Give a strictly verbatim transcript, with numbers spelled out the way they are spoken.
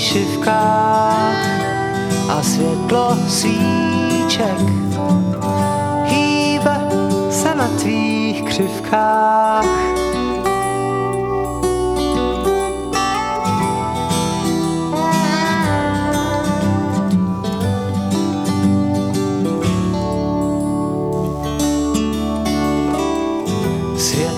výšivkách a světlo svíček hýbe se na tvých křivkách.